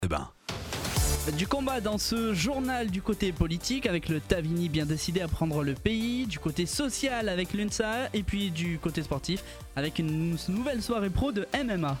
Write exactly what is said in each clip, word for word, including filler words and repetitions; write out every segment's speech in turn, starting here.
Eh ben. Du combat dans ce journal du côté politique avec le Tavini bien décidé à prendre le pays, du côté social avec l'U N S A et puis du côté sportif avec une nouvelle soirée pro de M M A.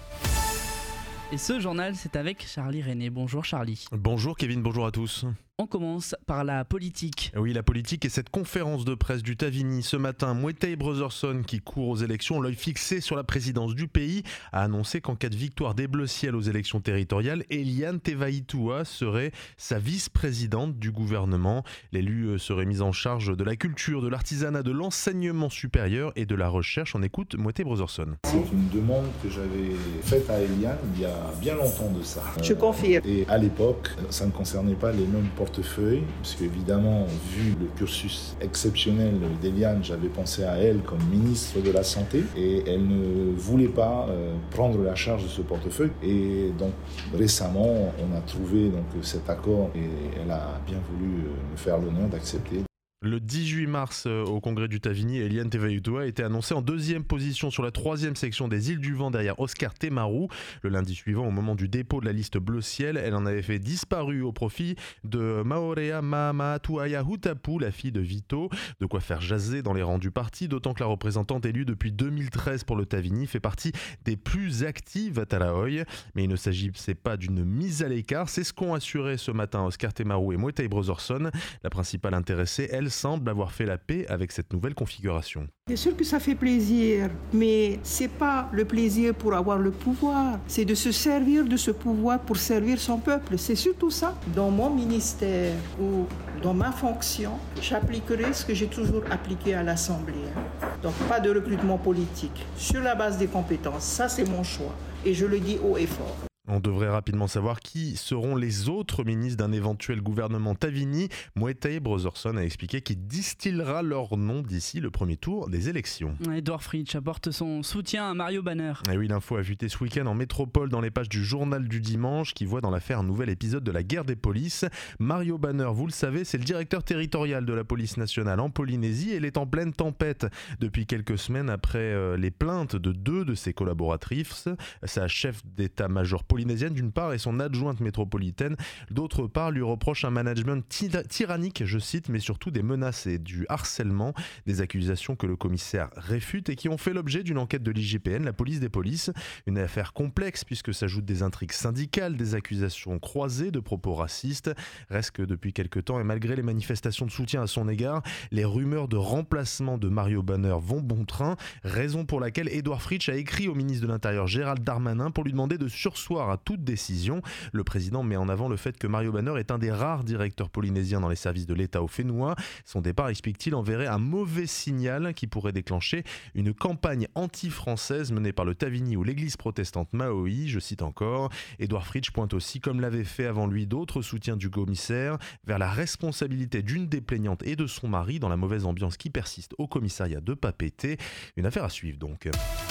Et ce journal, c'est avec Charlie René. Bonjour Charlie. Bonjour Kevin, bonjour à tous. On commence par la politique. Oui, la politique et cette conférence de presse du Tavini ce matin. Mwetei Brotherson, qui court aux élections, l'œil fixé sur la présidence du pays, a annoncé qu'en cas de victoire des Bleu-Ciel aux élections territoriales, Eliane Tevaitua serait sa vice-présidente du gouvernement. L'élu serait mise en charge de la culture, de l'artisanat, de l'enseignement supérieur et de la recherche. On écoute Mwetei Brotherson. C'est une demande que j'avais faite à Eliane il y a bien longtemps de ça. Je confirme. Et à l'époque, ça ne concernait pas les mêmes portefeuilles, parce qu'évidemment, vu le cursus exceptionnel d'Eliane, j'avais pensé à elle comme ministre de la Santé, et elle ne voulait pas euh, prendre la charge de ce portefeuille. Et donc, récemment, on a trouvé donc, cet accord, et elle a bien voulu me faire l'honneur d'accepter. Le dix-huit mars, au congrès du Tavini, Eliane Tevaitua a été annoncée en deuxième position sur la troisième section des Îles du Vent derrière Oscar Temaru. Le lundi suivant, au moment du dépôt de la liste Bleu-Ciel, elle en avait fait disparu au profit de Maorea Maamatuaya Hutapu, la fille de Vito. De quoi faire jaser dans les rangs du parti, d'autant que la représentante élue depuis deux mille treize pour le Tavini fait partie des plus actives à Talaoi. Mais il ne s'agissait pas d'une mise à l'écart, c'est ce qu'ont assuré ce matin Oscar Temaru et Mwetei Brotherson. La principale intéressée, elle, semble avoir fait la paix avec cette nouvelle configuration. C'est sûr que ça fait plaisir, mais c'est pas le plaisir pour avoir le pouvoir, c'est de se servir de ce pouvoir pour servir son peuple, c'est surtout ça. Dans mon ministère ou dans ma fonction, j'appliquerai ce que j'ai toujours appliqué à l'Assemblée. Donc pas de recrutement politique, sur la base des compétences, ça c'est mon choix et je le dis haut et fort. On devrait rapidement savoir qui seront les autres ministres d'un éventuel gouvernement Tavini. Mwetei Brotherson a expliqué qu'il distillera leur nom d'ici le premier tour des élections. Edouard Fritsch apporte son soutien à Mario Banner. Et oui, l'info a fuité ce week-end en métropole dans les pages du journal du dimanche qui voit dans l'affaire un nouvel épisode de la guerre des polices. Mario Banner, vous le savez, c'est le directeur territorial de la police nationale en Polynésie et il est en pleine tempête depuis quelques semaines après euh, les plaintes de deux de ses collaboratrices, sa chef d'état-major polynésienne d'une part et son adjointe métropolitaine d'autre part, lui reproche un management ty- tyrannique, je cite, mais surtout des menaces et du harcèlement, des accusations que le commissaire réfute et qui ont fait l'objet d'une enquête de l'I G P N, la police des polices. Une affaire complexe puisque s'ajoutent des intrigues syndicales, des accusations croisées de propos racistes. Reste que depuis quelques temps et malgré les manifestations de soutien à son égard, les rumeurs de remplacement de Mario Banner vont bon train, raison pour laquelle Edouard Fritsch a écrit au ministre de l'Intérieur Gérald Darmanin pour lui demander de surseoir à toute décision. Le président met en avant le fait que Mario Banner est un des rares directeurs polynésiens dans les services de l'État au Fénois. Son départ, explique-t-il, enverrait un mauvais signal qui pourrait déclencher une campagne anti-française menée par le Tavini ou l'église protestante Maoi. Je cite encore. Edouard Fritsch pointe aussi, comme l'avaient fait avant lui d'autres soutiens du commissaire, vers la responsabilité d'une des plaignantes et de son mari dans la mauvaise ambiance qui persiste au commissariat de Papeete. Une affaire à suivre donc.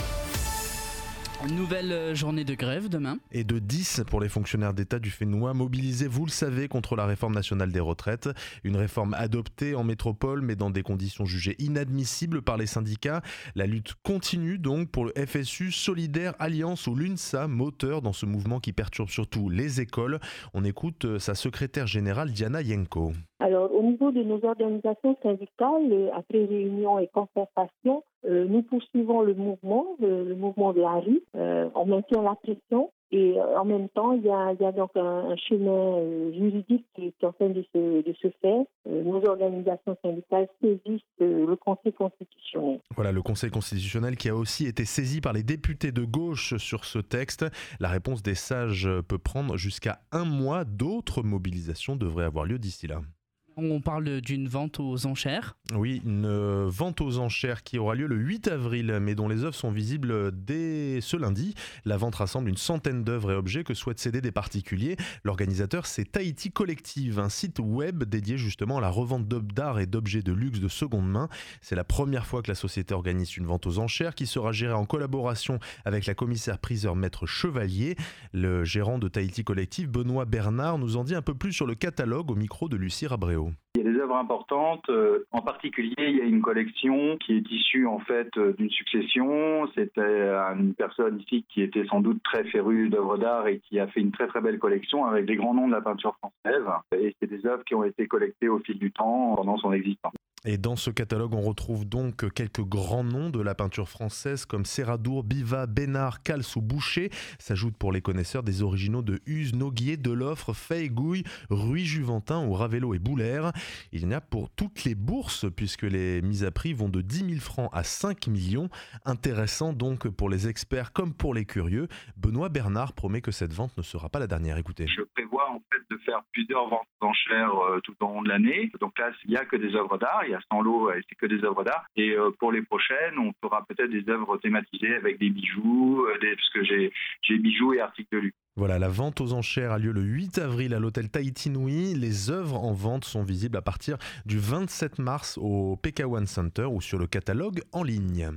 Une nouvelle journée de grève demain. Et de dix pour les fonctionnaires d'État du Fénois mobilisés, vous le savez, contre la réforme nationale des retraites. Une réforme adoptée en métropole mais dans des conditions jugées inadmissibles par les syndicats. La lutte continue donc pour le F S U, Solidaire, Alliance ou l'U N S A, moteur dans ce mouvement qui perturbe surtout les écoles. On écoute sa secrétaire générale Diana Yenko. Alors, au niveau de nos organisations syndicales, après réunion et concertation, euh, nous poursuivons le mouvement, le, le mouvement de la rue. Euh, on maintient la pression et euh, en même temps, il y a, il y a donc un, un chemin euh, juridique qui est en train de se, de se faire. Euh, nos organisations syndicales saisissent euh, le Conseil constitutionnel. Voilà, le Conseil constitutionnel qui a aussi été saisi par les députés de gauche sur ce texte. La réponse des sages peut prendre jusqu'à un mois. D'autres mobilisations devraient avoir lieu d'ici là. On parle d'une vente aux enchères. Oui, une euh, vente aux enchères qui aura lieu le huit avril, mais dont les œuvres sont visibles dès ce lundi. La vente rassemble une centaine d'œuvres et objets que souhaitent céder des particuliers. L'organisateur, c'est Tahiti Collective, un site web dédié justement à la revente d'œuvres d'art et d'objets de luxe de seconde main. C'est la première fois que la société organise une vente aux enchères qui sera gérée en collaboration avec la commissaire-priseur Maître Chevalier. Le gérant de Tahiti Collective, Benoît Bernard, nous en dit un peu plus sur le catalogue au micro de Lucie Rabréau. Il y a des œuvres œuvres importantes. Euh, en particulier, il y a une collection qui est issue en fait d'une succession. C'était une personne ici qui était sans doute très férue d'œuvres d'art et qui a fait une très très belle collection avec des grands noms de la peinture française. Et c'est des œuvres qui ont été collectées au fil du temps pendant son existence. Et dans ce catalogue, on retrouve donc quelques grands noms de la peinture française comme Serradour, Bivat, Bénard, Cals ou Boucher. S'ajoutent pour les connaisseurs des originaux de Huse, Noguier, Deloffre, Fay, Gouille, Ruy, Juventin ou Ravello et Boulère. Il y en a pour toutes les bourses puisque les mises à prix vont de dix mille francs à cinq millions. Intéressant donc pour les experts comme pour les curieux. Benoît Bernard promet que cette vente ne sera pas la dernière. Écoutez. Je prévois en fait de faire plusieurs ventes d'enchères euh, tout au long de l'année. Donc là, il n'y a que des œuvres d'art. Il y a cent lots, c'est que des œuvres d'art. Et euh, pour les prochaines, on fera peut-être des œuvres thématisées avec des bijoux, euh, des, parce que j'ai, j'ai bijoux et articles de luxe. Voilà, la vente aux enchères a lieu le huit avril à l'hôtel Tahiti Nui. Les œuvres en vente sont visibles à partir du vingt-sept mars au P K One Center ou sur le catalogue en ligne.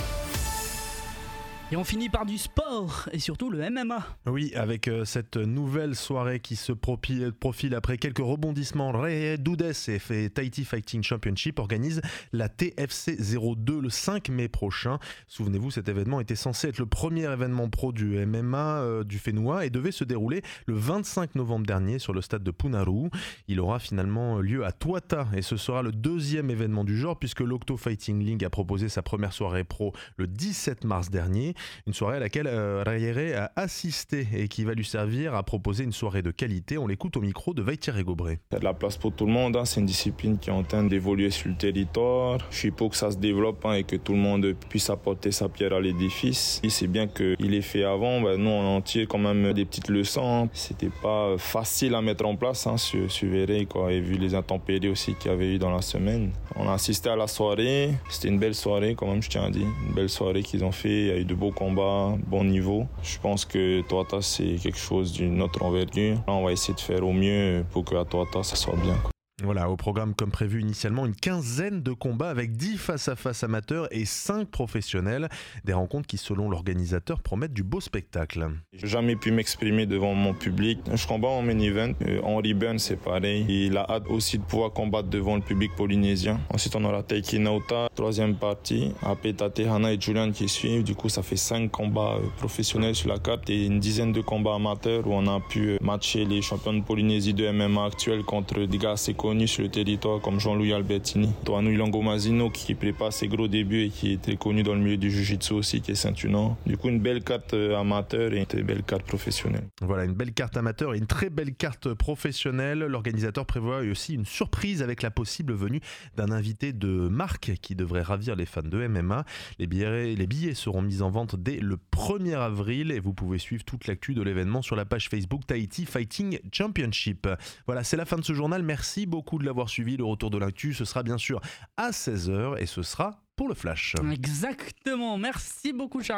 Et on finit par du sport et surtout le M M A. Oui, avec euh, cette nouvelle soirée qui se propi- profile après quelques rebondissements. Ré Doudès et Tahiti Fighting Championship organise la T F C zéro deux le cinq mai prochain. Souvenez-vous, cet événement était censé être le premier événement pro du M M A euh, du Fénois et devait se dérouler le vingt-cinq novembre dernier sur le stade de Punaru. Il aura finalement lieu à Tuata et ce sera le deuxième événement du genre puisque l'Octo Fighting League a proposé sa première soirée pro le dix-sept mars dernier. Une soirée à laquelle euh, Rayere a assisté et qui va lui servir à proposer une soirée de qualité. On l'écoute au micro de Vaitier Gobré. Il y a de la place pour tout le monde, hein. C'est une discipline qui est en train d'évoluer sur le territoire. Je suis pour que ça se développe hein, et que tout le monde puisse apporter sa pierre à l'édifice. Et c'est bien qu'il est fait avant, ben, nous on en tire quand même des petites leçons. Hein. C'était pas facile à mettre en place hein, sur, sur Verey, quoi, et vu les intempéries aussi qu'il y avait eu dans la semaine. On a assisté à la soirée, c'était une belle soirée quand même, je tiens à dire. Une belle soirée qu'ils ont fait, il y a eu de beaux combats, bon niveau. Je pense que Tuata c'est quelque chose d'une autre envergure. Là, on va essayer de faire au mieux pour qu'à Tuata ça soit bien, quoi. Voilà, au programme comme prévu initialement, une quinzaine de combats avec dix face-à-face amateurs et cinq professionnels. Des rencontres qui, selon l'organisateur, promettent du beau spectacle. J'ai jamais pu m'exprimer devant mon public. Je combats en main event. Euh, Henry Burns, c'est pareil. Il a hâte aussi de pouvoir combattre devant le public polynésien. Ensuite, on aura Taiki Nauta, troisième partie. Après, Tatehana et Julian qui suivent. Du coup, ça fait cinq combats euh, professionnels sur la carte et une dizaine de combats amateurs où on a pu euh, matcher les champions de Polynésie de M M A actuels contre des gars assez connus sur le territoire comme Jean-Louis Albertini. Toanou Ilongo Mazino qui prépare ses gros débuts et qui est très connu dans le milieu du jiu-jitsu aussi, qui est ceinture. Du coup, une belle carte amateur et une très belle carte professionnelle. Voilà, une belle carte amateur et une très belle carte professionnelle. L'organisateur prévoit aussi une surprise avec la possible venue d'un invité de marque qui devrait ravir les fans de M M A. Les billets, les billets seront mis en vente dès le premier avril et vous pouvez suivre toute l'actu de l'événement sur la page Facebook Tahiti Fighting Championship. Voilà, c'est la fin de ce journal. Merci beaucoup de l'avoir suivi. Le retour de l'actu, ce sera bien sûr à seize heures et ce sera pour le Flash. Exactement. Merci beaucoup, Charles.